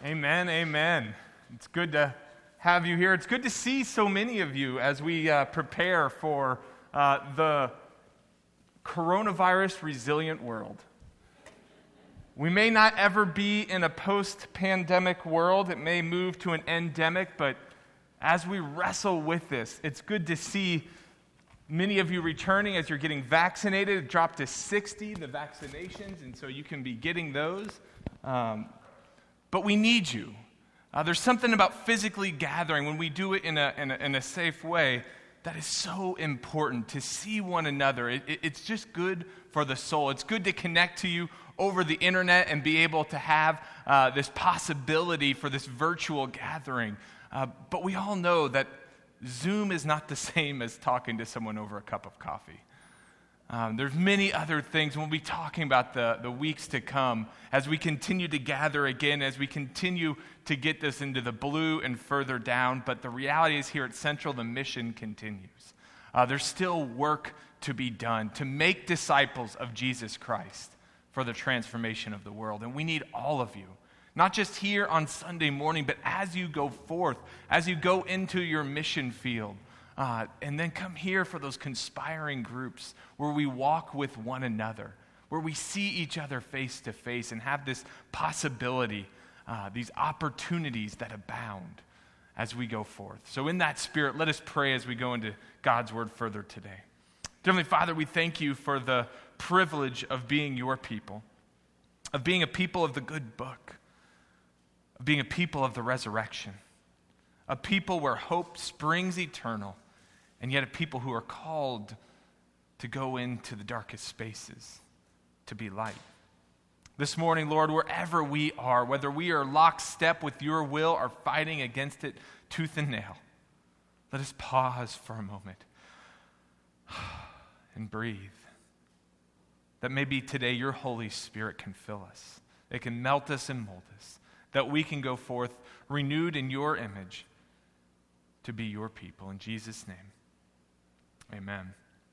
Amen, amen. It's good to have you here. It's good to see so many of you as we prepare for the coronavirus resilient world. We may not ever be in a post-pandemic world. It may move to an endemic, but as we wrestle with this, it's good to see many of you returning as you're getting vaccinated. It dropped to 60, the vaccinations, and so you can be getting those. But we need you. There's something about physically gathering when we do it in a safe way that is so important to see one another. It's just good for the soul. It's good to connect to you over the internet and be able to have this possibility for this virtual gathering. But we all know that Zoom is not the same as talking to someone over a cup of coffee. There's many other things. We'll be talking about the weeks to come as we continue to gather again, as we continue to get this into the blue and further down. But the reality is here at Central, the mission continues. There's still work to be done to make disciples of Jesus Christ for the transformation of the world. And we need all of you, not just here on Sunday morning, but as you go forth, as you go into your mission field. And then come here for those conspiring groups where we walk with one another, where we see each other face to face and have this possibility, these opportunities that abound as we go forth. So in that spirit, let us pray as we go into God's word further today. Dear Heavenly Father, we thank you for the privilege of being your people, of being a people of the good book, of being a people of the resurrection, a people where hope springs eternal, and yet a people who are called to go into the darkest spaces, to be light. This morning, Lord, wherever we are, whether we are lockstep with your will or fighting against it tooth and nail, let us pause for a moment and breathe. That maybe today your Holy Spirit can fill us. It can melt us and mold us. That we can go forth renewed in your image to be your people. In Jesus' name, amen.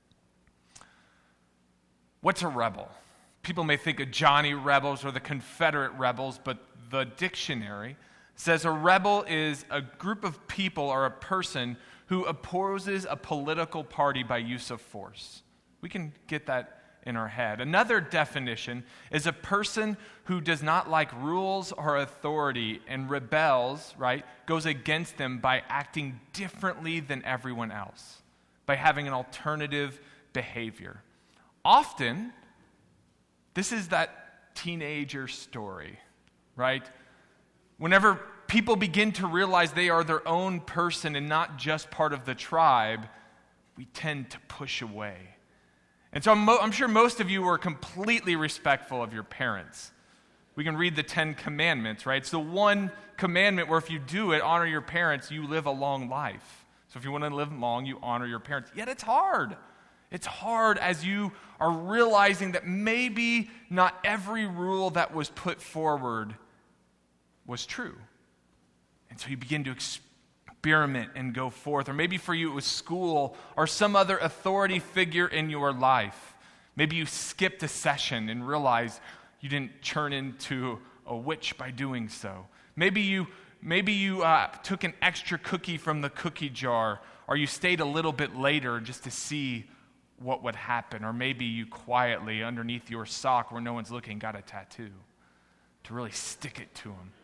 What's a rebel? People may think of Johnny Rebels or the Confederate rebels, but the dictionary says a rebel is a group of people or a person who opposes a political party by use of force. We can get that in our head. Another definition is a person who does not like rules or authority and rebels, right, goes against them by acting differently than everyone else, by having an alternative behavior. Often, this is that teenager story, right? Whenever people begin to realize they are their own person and not just part of the tribe, we tend to push away. And so I'm sure most of you were completely respectful of your parents. We can read the 10 Commandments, right? It's the one commandment where if you do it, honor your parents, you live a long life. So if you want to live long, you honor your parents. Yet it's hard. It's hard as you are realizing that maybe not every rule that was put forward was true. And so you begin to experiment and go forth. Or maybe for you it was school or some other authority figure in your life. Maybe you skipped a session and realized you didn't turn into a witch by doing so. Maybe you took an extra cookie from the cookie jar, or you stayed a little bit later just to see what would happen. Or maybe you quietly, underneath your sock where no one's looking, got a tattoo to really stick it to them.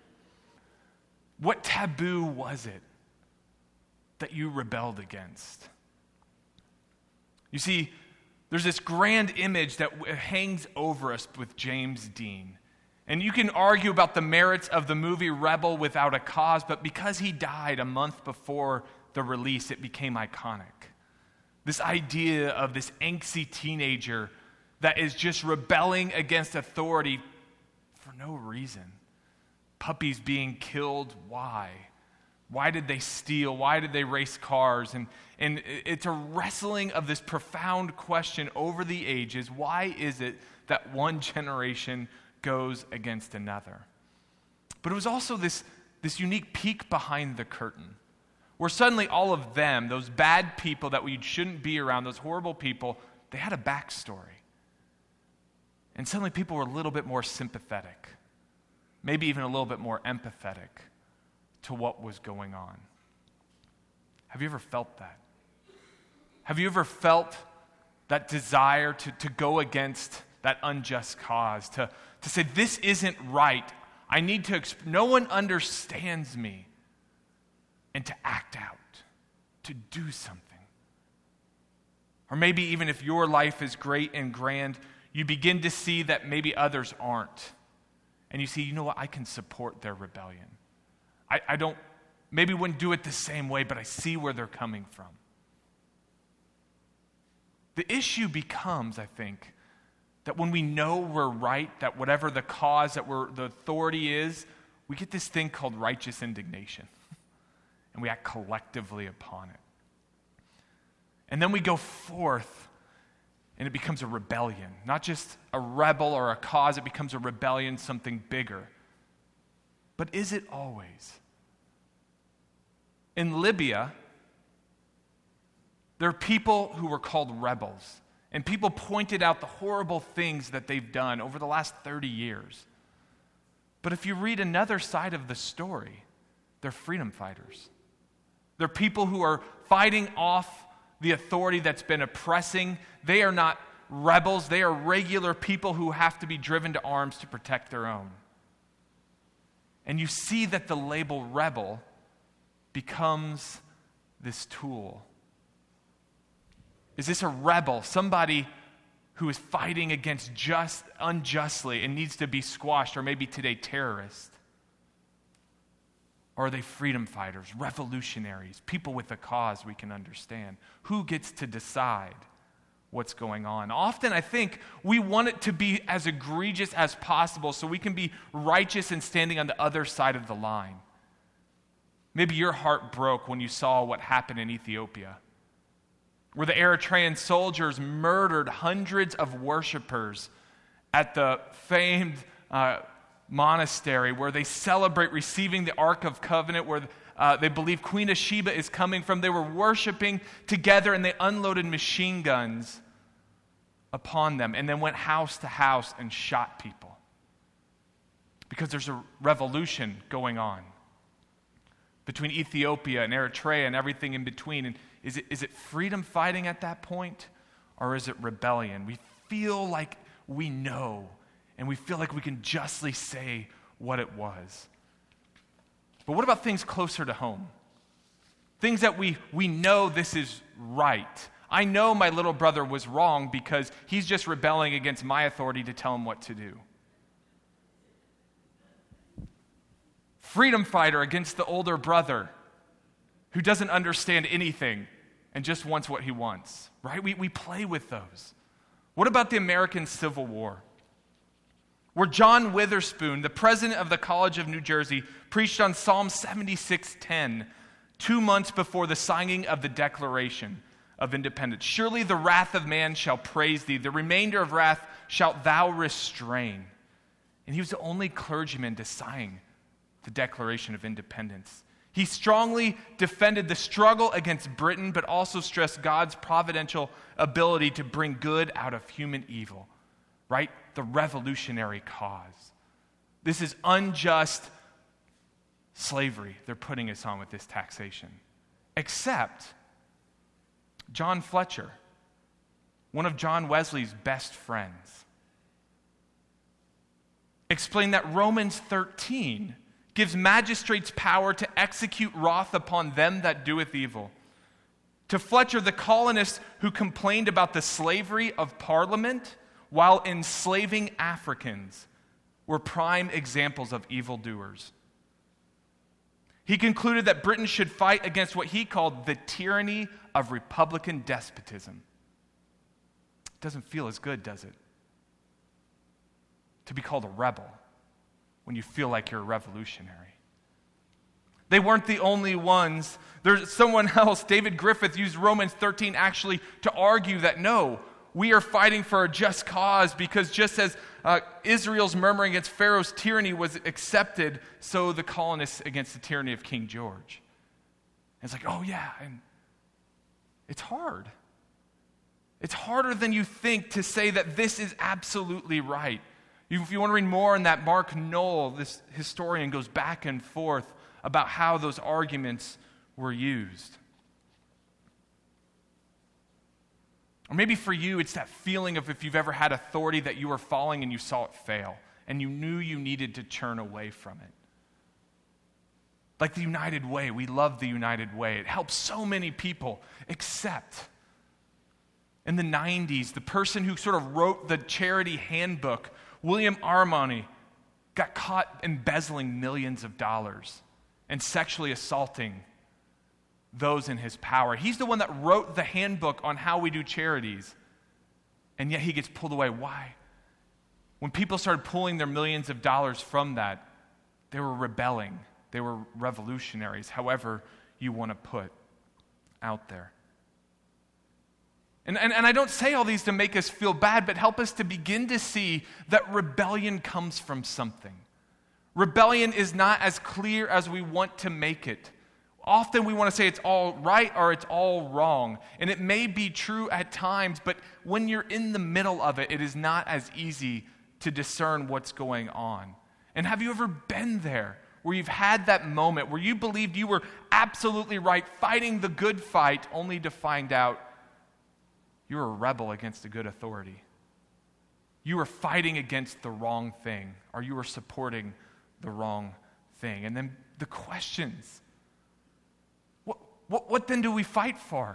What taboo was it that you rebelled against? You see, there's this grand image that hangs over us with James Dean. And you can argue about the merits of the movie Rebel Without a Cause, but because he died a month before the release, it became iconic. This idea of this angsty teenager that is just rebelling against authority for no reason. Puppies being killed, why? Why did they steal? Why did they race cars? And it's a wrestling of this profound question over the ages. Why is it that one generation goes against another? But it was also this unique peek behind the curtain, where suddenly all of them, those bad people that we shouldn't be around, those horrible people, they had a backstory. And suddenly people were a little bit more sympathetic. maybe even a little bit more empathetic to what was going on. Have you ever felt that? Have you ever felt that desire to go against that unjust cause, to say, this isn't right, I need to, no one understands me, and to act out, to do something? Or maybe even if your life is great and grand, you begin to see that maybe others aren't. And you see, you know what, I can support their rebellion. I don't, maybe wouldn't do it the same way, but I see where they're coming from. The issue becomes, I think, that when we know we're right, that whatever the cause, that the authority is, we get this thing called righteous indignation. And we act collectively upon it. And then we go forth, and it becomes a rebellion. Not just a rebel or a cause, it becomes a rebellion, something bigger. But is it always? In Libya, there are people who were called rebels. And people pointed out the horrible things that they've done over the last 30 years. But if you read another side of the story, they're freedom fighters. They're people who are fighting off the authority that's been oppressing. They are not rebels. They are regular people who have to be driven to arms to protect their own. And you see that the label rebel becomes this tool. Is this a rebel, somebody who is fighting against unjustly and needs to be squashed, or maybe today terrorist? Or are they freedom fighters, revolutionaries, people with a cause we can understand? Who gets to decide what's going on? Often I think we want it to be as egregious as possible so we can be righteous and standing on the other side of the line. Maybe your heart broke when you saw what happened in Ethiopia, where the Eritrean soldiers murdered hundreds of worshipers at the famed monastery where they celebrate receiving the Ark of Covenant, where they believe Queen of Sheba is coming from. They were worshiping together, and they unloaded machine guns upon them and then went house to house and shot people because there's a revolution going on between Ethiopia and Eritrea and everything in between. And is it freedom fighting at that point, or is it rebellion? We feel like we know, and we feel like we can justly say what it was. But what about things closer to home? Things that we know this is right. I know my little brother was wrong because he's just rebelling against my authority to tell him what to do. Freedom fighter against the older brother who doesn't understand anything and just wants what he wants, right? We play with those. What about the American Civil War, where John Witherspoon, the president of the College of New Jersey, preached on Psalm 76:10 2 months before the signing of the Declaration of Independence? Surely the wrath of man shall praise thee, the remainder of wrath shalt thou restrain. And he was the only clergyman to sign the Declaration of Independence. He strongly defended the struggle against Britain, but also stressed God's providential ability to bring good out of human evil, right? The revolutionary cause. This is unjust slavery they're putting us on with this taxation. Except John Fletcher, one of John Wesley's best friends, explained that Romans 13 gives magistrates power to execute wrath upon them that doeth evil. To Fletcher, the colonists who complained about the slavery of Parliament while enslaving Africans were prime examples of evildoers. He concluded that Britain should fight against what he called the tyranny of Republican despotism. It doesn't feel as good, does it? To be called a rebel when you feel like you're a revolutionary. They weren't the only ones. There's someone else, David Griffith, used Romans 13 actually to argue that no, we are fighting for a just cause, because just as Israel's murmuring against Pharaoh's tyranny was accepted, so the colonists against the tyranny of King George. And it's like, oh yeah, and it's hard. It's harder than you think to say that this is absolutely right. If you want to read more on that, Mark Knoll, this historian, goes back and forth about how those arguments were used. Or maybe for you, it's that feeling of if you've ever had authority that you were falling and you saw it fail, and you knew you needed to turn away from it. Like the United Way, we love the United Way. It helps so many people, except in the 90s, the person who sort of wrote the charity handbook, William Armani, got caught embezzling millions of dollars and sexually assaulting those in his power. He's the one that wrote the handbook on how we do charities, and yet he gets pulled away. Why? When people started pulling their millions of dollars from that, they were rebelling. They were revolutionaries, however you want to put out there. And I don't say all these to make us feel bad, but help us to begin to see that rebellion comes from something. Rebellion is not as clear as we want to make it. Often we want to say it's all right or it's all wrong. And it may be true at times, but when you're in the middle of it, it is not as easy to discern what's going on. And have you ever been there where you've had that moment where you believed you were absolutely right, fighting the good fight, only to find out you were a rebel against a good authority? You were fighting against the wrong thing, or you were supporting the wrong thing. And then the questions. What then do we fight for?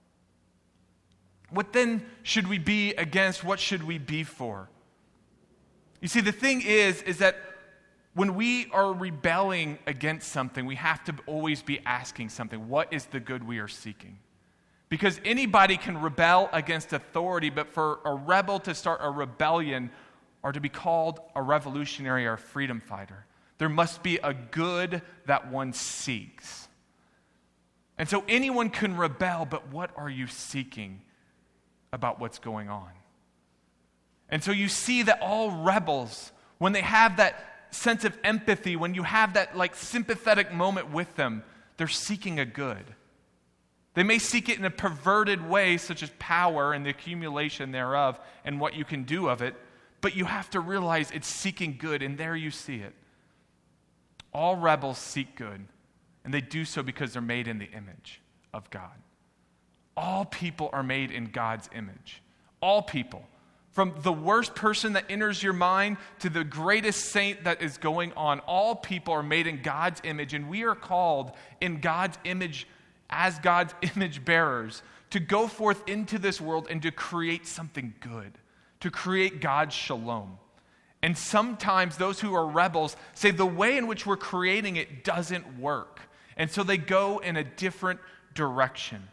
What then should we be against? What should we be for? You see, the thing is that when we are rebelling against something, we have to always be asking something. What is the good we are seeking? Because anybody can rebel against authority, but for a rebel to start a rebellion or to be called a revolutionary or a freedom fighter, there must be a good that one seeks. And so anyone can rebel, but what are you seeking about what's going on? And so you see that all rebels, when they have that sense of empathy, when you have that sympathetic moment with them, they're seeking a good. They may seek it in a perverted way, such as power and the accumulation thereof and what you can do of it, but you have to realize it's seeking good, and there you see it. All rebels seek good, and they do so because they're made in the image of God. All people are made in God's image. All people. From the worst person that enters your mind to the greatest saint that is going on, all people are made in God's image, and we are called in God's image, as God's image bearers, to go forth into this world and to create something good, to create God's shalom. And sometimes those who are rebels say the way in which we're creating it doesn't work. And so they go in a different direction.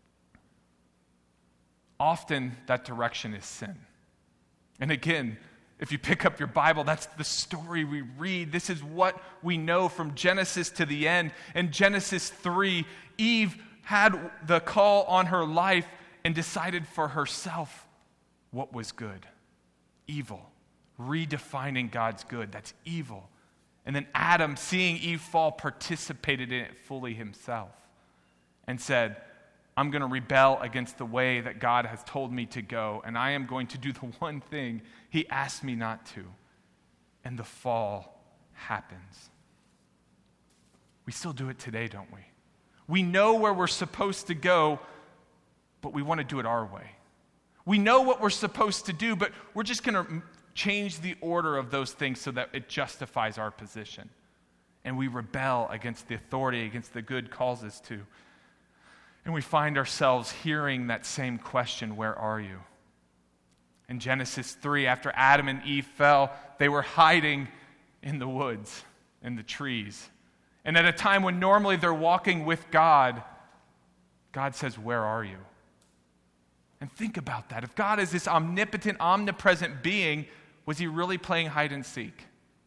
Often that direction is sin. And again, if you pick up your Bible, that's the story we read. This is what we know from Genesis to the end. In Genesis 3, Eve had the call on her life and decided for herself what was good. Evil. Redefining God's good. That's evil. And then Adam, seeing Eve fall, participated in it fully himself and said, I'm going to rebel against the way that God has told me to go, and I am going to do the one thing he asked me not to. And the fall happens. We still do it today, don't we? We know where we're supposed to go, but we want to do it our way. We know what we're supposed to do, but we're just going to change the order of those things so that it justifies our position. And we rebel against the authority, against the good calls us to. And we find ourselves hearing that same question, where are you? In Genesis 3, after Adam and Eve fell, they were hiding in the woods, in the trees. And at a time when normally they're walking with God, God says, where are you? And think about that. If God is this omnipotent, omnipresent being, was he really playing hide and seek?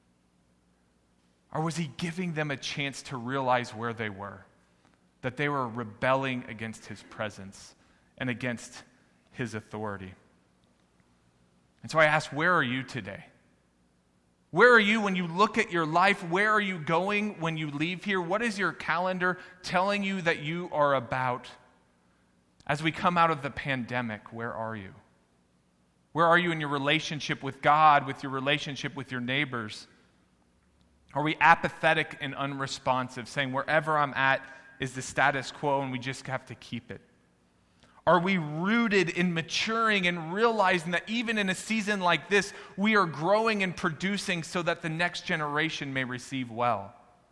Or was he giving them a chance to realize where they were? That they were rebelling against his presence and against his authority. And so I ask, where are you today? Where are you when you look at your life? Where are you going when you leave here? What is your calendar telling you that you are about? As we come out of the pandemic, where are you? Where are you in your relationship with God, with your relationship with your neighbors? Are we apathetic and unresponsive, saying wherever I'm at is the status quo and we just have to keep it? Are we rooted in maturing and realizing that even in a season like this, we are growing and producing so that the next generation may receive well?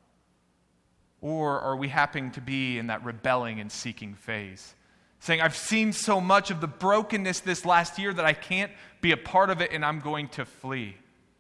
Or are we happening to be in that rebelling and seeking phase? Saying, I've seen so much of the brokenness this last year that I can't be a part of it and I'm going to flee.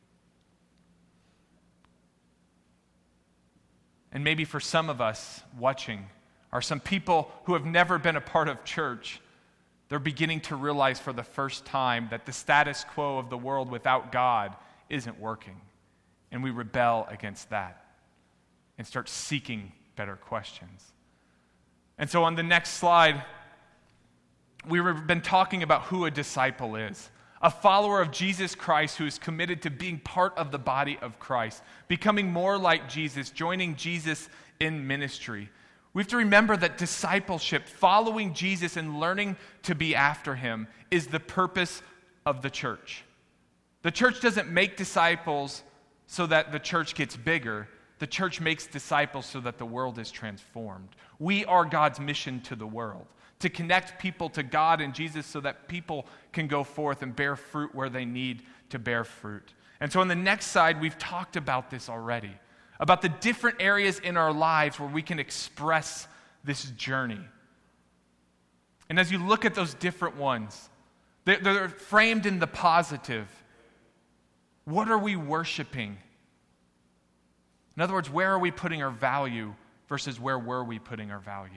And maybe for some of us watching are some people who have never been a part of church. They're beginning to realize for the first time that the status quo of the world without God isn't working. And we rebel against that and start seeking better questions. And so on the next slide, we've been talking about who a disciple is. A follower of Jesus Christ who is committed to being part of the body of Christ, becoming more like Jesus, joining Jesus in ministry. We have to remember that discipleship, following Jesus and learning to be after him, is the purpose of the church. The church doesn't make disciples so that the church gets bigger. The church makes disciples so that the world is transformed. We are God's mission to the world, to connect people to God and Jesus so that people can go forth and bear fruit where they need to bear fruit. And so on the next slide, we've talked about this already, about the different areas in our lives where we can express this journey. And as you look at those different ones, they're framed in the positive. What are we worshiping? In other words, where are we putting our value versus where were we putting our value?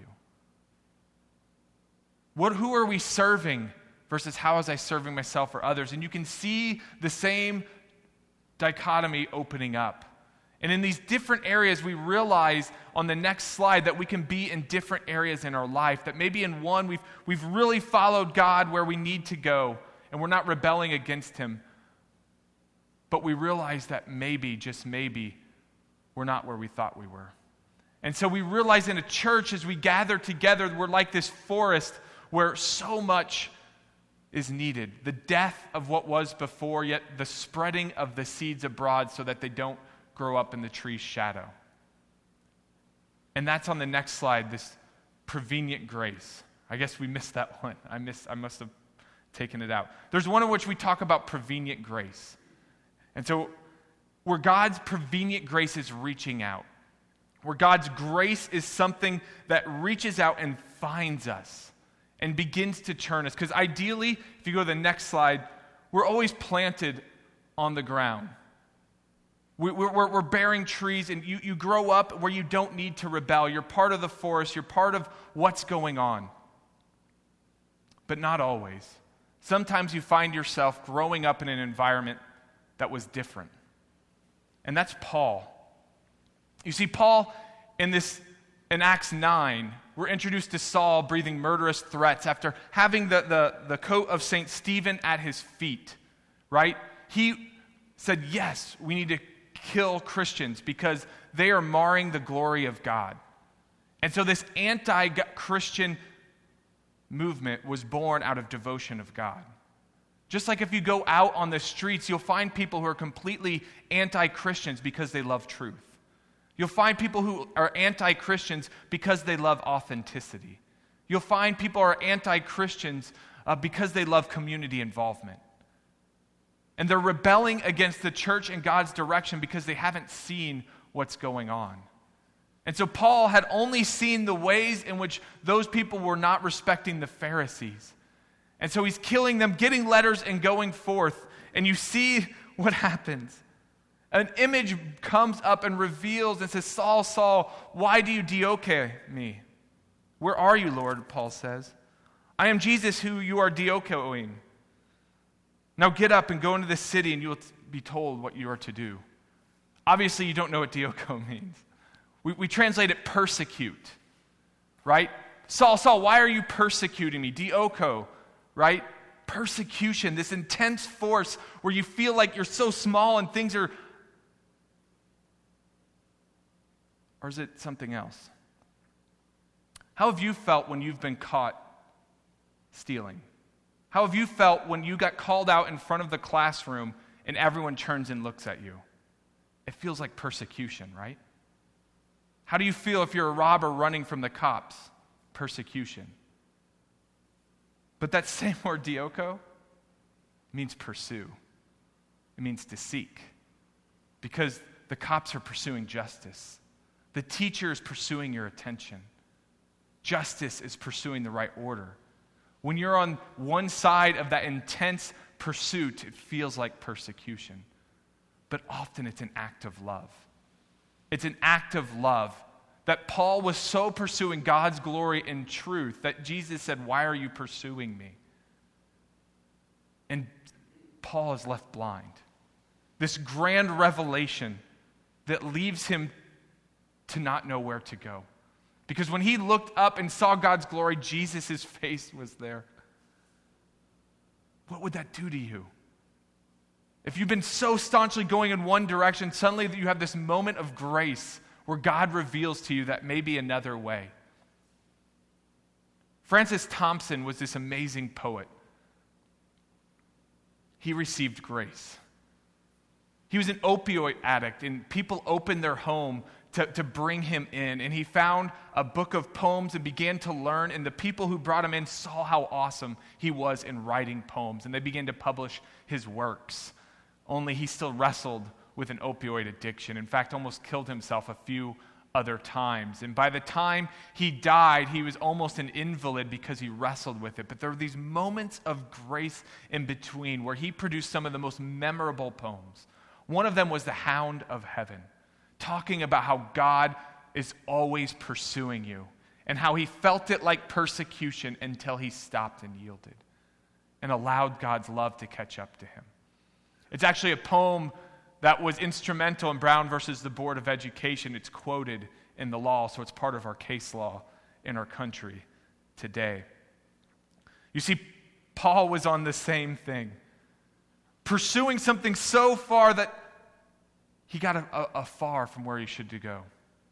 Who are we serving versus how is I serving myself or others? And you can see the same dichotomy opening up. And in these different areas, we realize on the next slide that we can be in different areas in our life. That maybe in one, we've really followed God where we need to go, and we're not rebelling against him. But we realize that maybe, just maybe, we're not where we thought we were. And so we realize in a church, as we gather together, we're like this forest where so much is needed. The death of what was before, yet the spreading of the seeds abroad so that they don't grow up in the tree's shadow. And that's on the next slide, this prevenient grace. I guess we missed that one. I must have taken it out. There's one in which we talk about prevenient grace. And so where God's prevenient grace is reaching out, where God's grace is something that reaches out and finds us and begins to churn us. Because ideally, if you go to the next slide, we're always planted on the ground. We're bearing trees, and you grow up where you don't need to rebel. You're part of the forest. You're part of what's going on. But not always. Sometimes you find yourself growing up in an environment that was different. And that's Paul. You see, Paul, in Acts 9, we're introduced to Saul breathing murderous threats after having the coat of St. Stephen at his feet, right? He said, yes, we need to kill Christians because they are marring the glory of God. And so this anti-Christian movement was born out of devotion of God. Just like if you go out on the streets, you'll find people who are completely anti-Christians because they love truth. You'll find people who are anti-Christians because they love authenticity. You'll find people who are anti-Christians because they love community involvement. And they're rebelling against the church and God's direction because they haven't seen what's going on. And so Paul had only seen the ways in which those people were not respecting the Pharisees. And so he's killing them, getting letters, and going forth. And you see what happens. An image comes up and reveals and says, Saul, Saul, why do you dioko me? Where are you, Lord? Paul says. I am Jesus who you are diokoing. Now get up and go into this city and you will be told what you are to do. Obviously, you don't know what dioko means. We translate it persecute, right? Saul, Saul, why are you persecuting me? Dioko, right? Persecution, this intense force where you feel like you're so small and things are... Or is it something else? How have you felt when you've been caught stealing? How have you felt when you got called out in front of the classroom and everyone turns and looks at you? It feels like persecution, right? How do you feel if you're a robber running from the cops? Persecution. But that same word, dioko, means pursue. It means to seek. Because the cops are pursuing justice. The teacher is pursuing your attention. Justice is pursuing the right order. When you're on one side of that intense pursuit, it feels like persecution. But often it's an act of love. It's an act of love that Paul was so pursuing God's glory and truth that Jesus said, "Why are you pursuing me?" And Paul is left blind. This grand revelation that leaves him to not know where to go. Because when he looked up and saw God's glory, Jesus' face was there. What would that do to you? If you've been so staunchly going in one direction, suddenly you have this moment of grace where God reveals to you that may be another way. Francis Thompson was this amazing poet. He received grace. He was an opioid addict, and people opened their home to bring him in. And he found a book of poems and began to learn, and the people who brought him in saw how awesome he was in writing poems, and they began to publish his works. Only he still wrestled with an opioid addiction. In fact, almost killed himself a few other times. And by the time he died, he was almost an invalid because he wrestled with it. But there were these moments of grace in between where he produced some of the most memorable poems. One of them was The Hound of Heaven, talking about how God is always pursuing you and how he felt it like persecution until he stopped and yielded and allowed God's love to catch up to him. It's actually a poem that was instrumental in Brown versus the Board of Education. It's quoted in the law, so it's part of our case law in our country today. You see, Paul was on the same thing, pursuing something so far that he got afar from where he should to go.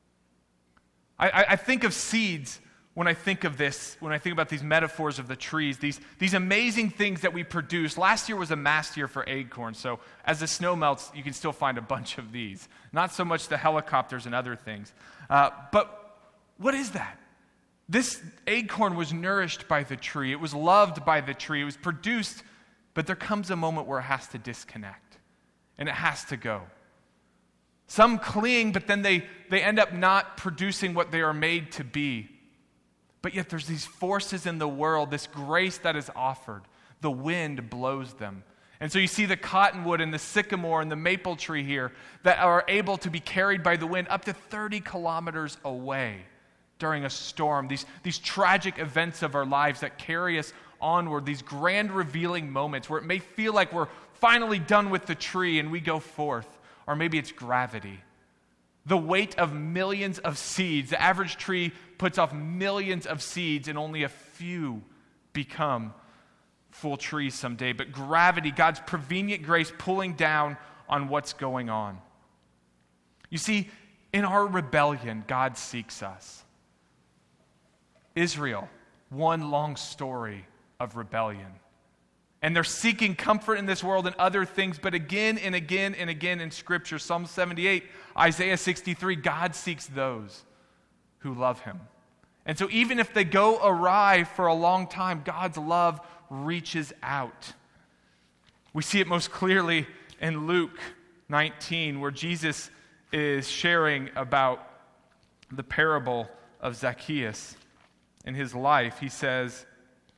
I think of seeds when I think of this, when I think about these metaphors of the trees, these amazing things that we produce. Last year was a mast year for acorns, so as the snow melts, you can still find a bunch of these. Not so much the helicopters and other things. But what is that? This acorn was nourished by the tree. It was loved by the tree. It was produced, but there comes a moment where it has to disconnect, and it has to go. Some cling, but then they end up not producing what they are made to be. But yet there's these forces in the world, this grace that is offered. The wind blows them. And so you see the cottonwood and the sycamore and the maple tree here that are able to be carried by the wind up to 30 kilometers away during a storm. These tragic events of our lives that carry us onward, these grand revealing moments where it may feel like we're finally done with the tree and we go forth. Or maybe it's gravity. The weight of millions of seeds. The average tree puts off millions of seeds and only a few become full trees someday. But gravity, God's prevenient grace pulling down on what's going on. You see, in our rebellion, God seeks us. Israel, one long story of rebellion. And they're seeking comfort in this world and other things, but again and again and again in Scripture, Psalm 78, Isaiah 63, God seeks those who love him. And so even if they go awry for a long time, God's love reaches out. We see it most clearly in Luke 19, where Jesus is sharing about the parable of Zacchaeus in his life. He says,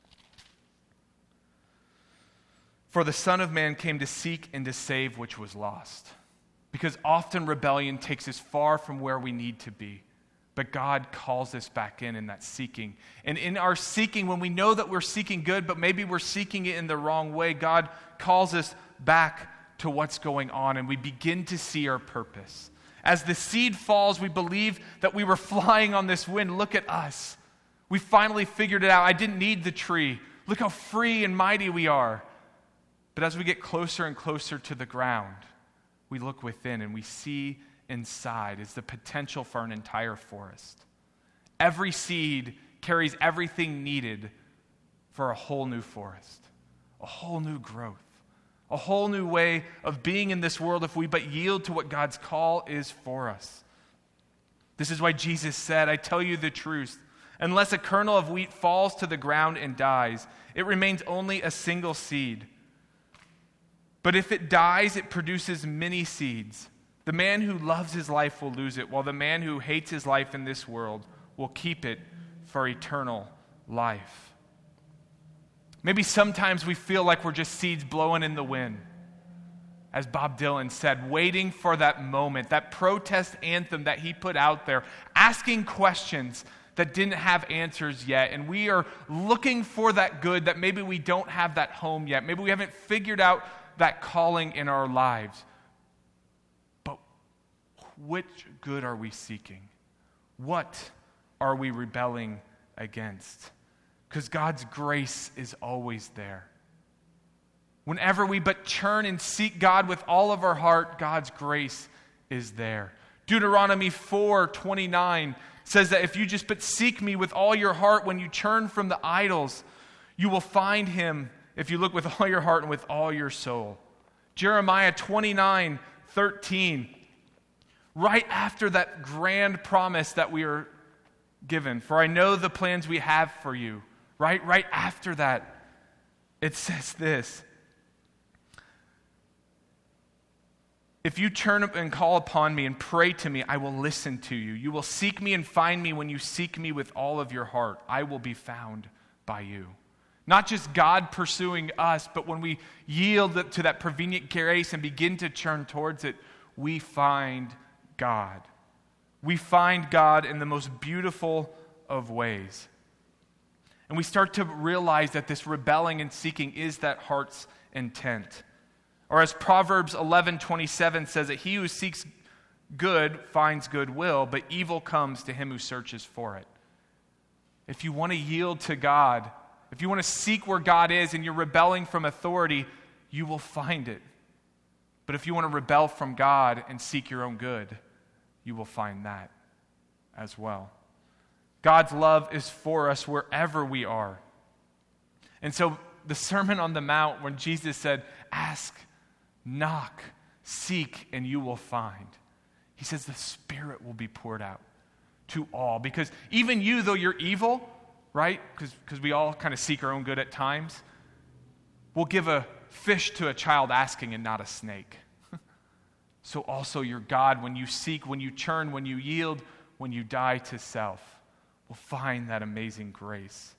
"For the Son of Man came to seek and to save which was lost." Because often rebellion takes us far from where we need to be. But God calls us back in that seeking. And in our seeking, when we know that we're seeking good, but maybe we're seeking it in the wrong way, God calls us back to what's going on, and we begin to see our purpose. As the seed falls, we believe that we were flying on this wind. Look at us. We finally figured it out. I didn't need the tree. Look how free and mighty we are. But as we get closer and closer to the ground, we look within and we see inside is the potential for an entire forest. Every seed carries everything needed for a whole new forest. a whole new growth, a whole new way of being in this world if we but yield to what God's call is for us. This is why Jesus said, I tell you the truth, unless a kernel of wheat falls to the ground and dies, it remains only a single seed. But if it dies, it produces many seeds. The man who loves his life will lose it, while the man who hates his life in this world will keep it for eternal life. Maybe sometimes we feel like we're just seeds blowing in the wind, as Bob Dylan said, waiting for that moment, that protest anthem that he put out there, asking questions that didn't have answers yet. And we are looking for that good that maybe we don't have that home yet. Maybe we haven't figured out that calling in our lives. But which good are we seeking? What are we rebelling against? Because God's grace is always there. Whenever we but turn and seek God with all of our heart, God's grace is there. Deuteronomy 4:29 says that if you just but seek me with all your heart, when you turn from the idols, you will find him if you look with all your heart and with all your soul. Jeremiah 29:13, right after that grand promise that we are given, for I know the plans we have for you. Right after that, it says this. If you turn and call upon me and pray to me, I will listen to you. You will seek me and find me when you seek me with all of your heart. I will be found by you. Not just God pursuing us, but when we yield to that prevenient grace and begin to turn towards it, we find God. We find God in the most beautiful of ways. And we start to realize that this rebelling and seeking is that heart's intent. Or as Proverbs 11:27 says, that he who seeks good finds goodwill, but evil comes to him who searches for it. If you want to yield to God, if you want to seek where God is and you're rebelling from authority, you will find it. But if you want to rebel from God and seek your own good, you will find that as well. God's love is for us wherever we are. And so the Sermon on the Mount, when Jesus said, ask, knock, seek, and you will find. He says the Spirit will be poured out to all. Because even you, though you're evil, right? Because we all kind of seek our own good at times, will give a fish to a child asking and not a snake. So also your God, when you seek, when you turn, when you yield, when you die to self, will find that amazing grace.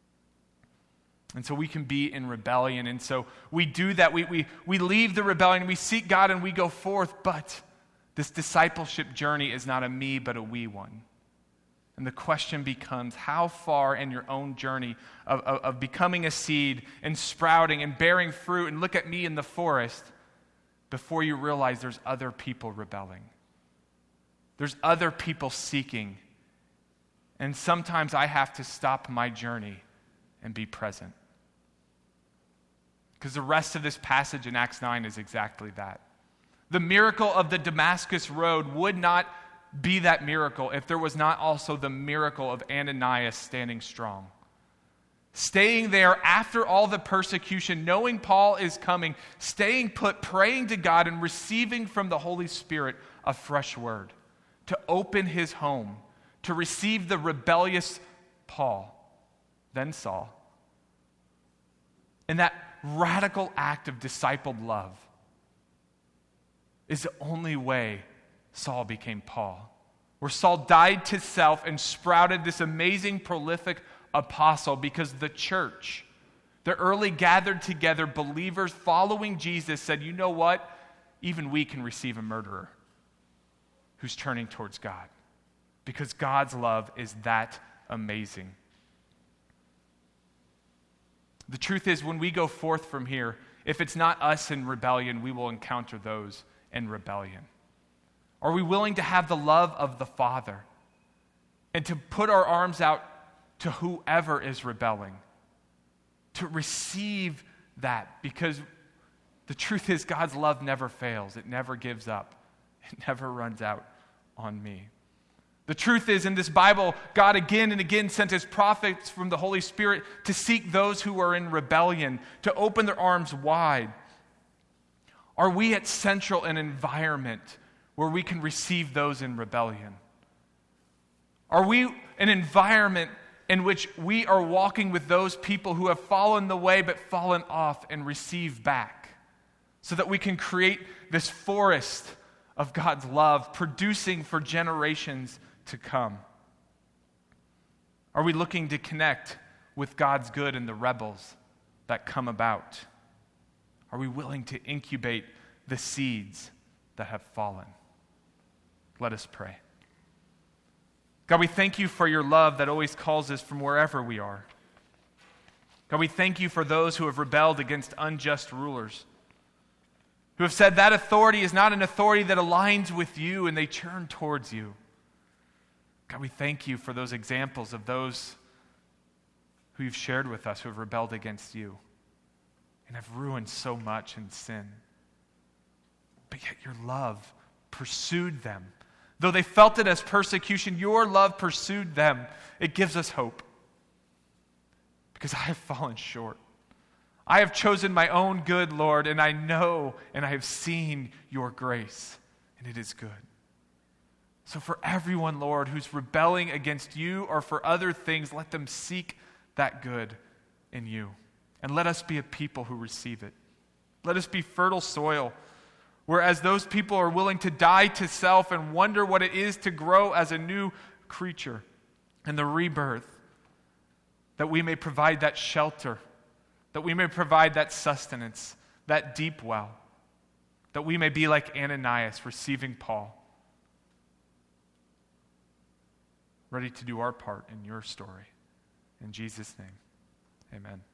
And so we can be in rebellion. And so we do that. We leave the rebellion. We seek God and we go forth. But this discipleship journey is not a me, but a we one. And the question becomes, how far in your own journey of becoming a seed and sprouting and bearing fruit, and look at me in the forest, before you realize there's other people rebelling. There's other people seeking. And sometimes I have to stop my journey and be present. Because the rest of this passage in Acts 9 is exactly that. The miracle of the Damascus Road would not be that miracle if there was not also the miracle of Ananias standing strong. Staying there after all the persecution, knowing Paul is coming, staying put, praying to God and receiving from the Holy Spirit a fresh word to open his home, to receive the rebellious Paul, then Saul. And that radical act of discipled love is the only way Saul became Paul. Where Saul died to self and sprouted this amazing, prolific apostle, because the church, the early gathered together believers following Jesus, said, you know what? Even we can receive a murderer who's turning towards God. Because God's love is that amazing. The truth is, when we go forth from here, if it's not us in rebellion, we will encounter those in rebellion. Are we willing to have the love of the Father and to put our arms out to whoever is rebelling, to receive that? Because the truth is, God's love never fails. It never gives up. It never runs out on me. The truth is, in this Bible, God again and again sent his prophets from the Holy Spirit to seek those who are in rebellion, to open their arms wide. Are we at Central an environment where we can receive those in rebellion? Are we an environment in which we are walking with those people who have fallen the way but fallen off and receive back, so that we can create this forest of God's love, producing for generations to come? Are we looking to connect with God's good in the rebels that come about? Are we willing to incubate the seeds that have fallen? Let us pray. God, we thank you for your love that always calls us from wherever we are. God, we thank you for those who have rebelled against unjust rulers, who have said that authority is not an authority that aligns with you, and they turn towards you. God, we thank you for those examples of those who you've shared with us who have rebelled against you and have ruined so much in sin. But yet your love pursued them. Though they felt it as persecution, your love pursued them. It gives us hope. Because I have fallen short. I have chosen my own good, Lord, and I know and I have seen your grace, and it is good. So for everyone, Lord, who's rebelling against you or for other things, let them seek that good in you. And let us be a people who receive it. Let us be fertile soil, whereas those people are willing to die to self and wonder what it is to grow as a new creature in the rebirth, that we may provide that shelter, that we may provide that sustenance, that deep well, that we may be like Ananias receiving Paul, ready to do our part in your story. In Jesus' name, amen.